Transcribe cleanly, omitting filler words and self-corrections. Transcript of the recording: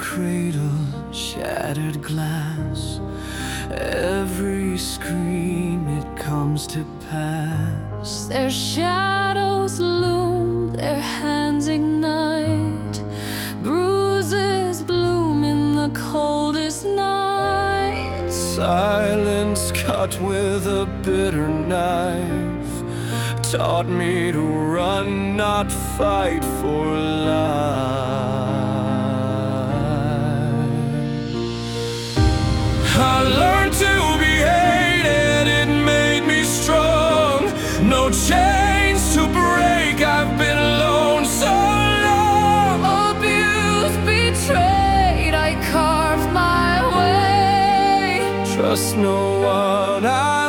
cradle, shattered glass. Every scream, it comes to pass. Their shadows loom, their hands ignite. Bruises bloom in the coldest night. Silence cut with a bitter knife taught me to run, not fight for life. I learned to be hated, it made me strong. No chains to break, I've been alone so long. Abused, betrayed, I carved my way. Trust no one,